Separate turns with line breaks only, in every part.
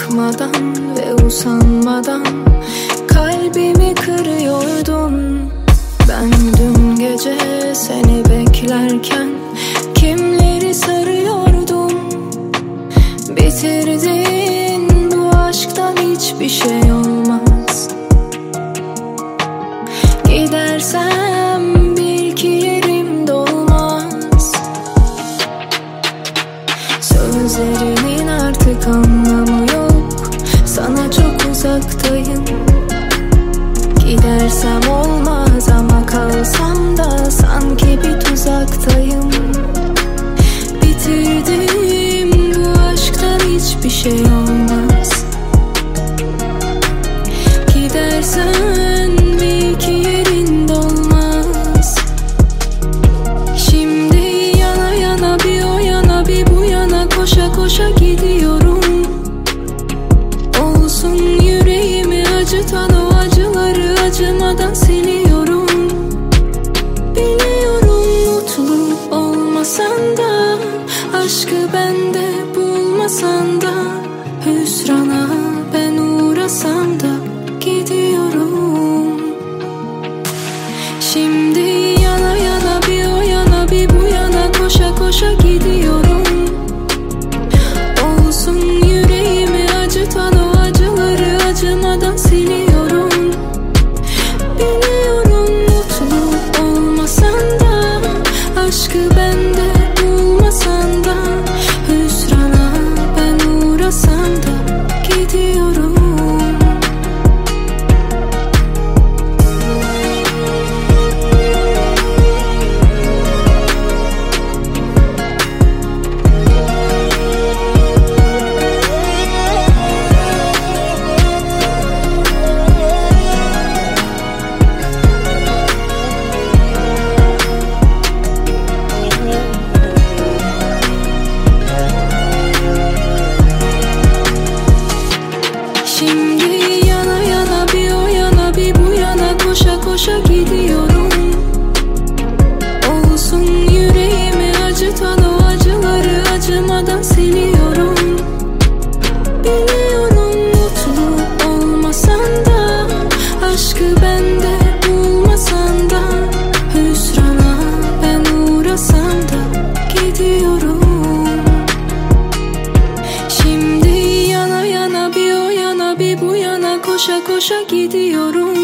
bakmadan ve usanmadan kalbimi kırıyordun. Ben dün gece seni beklerken kimleri sarıyordum. Bitirdin, bu aşktan hiçbir şey olmaz. Gidersem bil ki yerim dolmaz. Sözlerinin artık anlamı yok, sana çok uzaktayım. Gidersem olmaz ama kalsam da sanki bir tuzaktayım. Bitirdim, bu aşktan hiçbir şey olmaz. Gidersen bil ki yerin dolmaz. Şimdi yana yana bir o yana bir bu yana koşa koşa gidiyorum. Olsun yüreğimi acıtan o acıları acımadan siliyorum. Biliyorum mutlu olmasan da, aşkı bende bulmasan da, hüsrana ben uğrasam da gidiyorum. Şimdi yana yana bir o yana bir bu yana koşa koşa gidiyorum. Olsun yüreğimi acıtan o acıları acımadan siliyorum. Biliyorum mutlu olmasan da, aşkı bende bulmasan da, hüsrana ben uğrasam da gidiyorum. Şimdi yana yana bir o yana bir bu yana koşa koşa gidiyorum. Olsun yüreğimi acıtan o acıları acımadan siliyorum. Biliyorum mutlu olmasan da, aşkı bende bulmasan da, hüsrana ben uğrasam da gidiyorum. Şimdi yana yana bir o yana bir bu yana koşa koşa gidiyorum.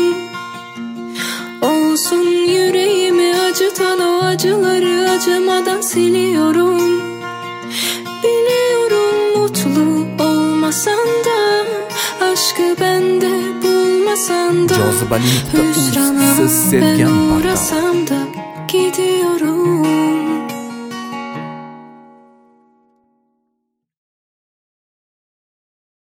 Olsun yüreğimi acıtan o acıları acımadan siliyorum. Biliyorum mutlu olmasan da, aşkı bende bulmasan da, hüsrana ben uğrasam da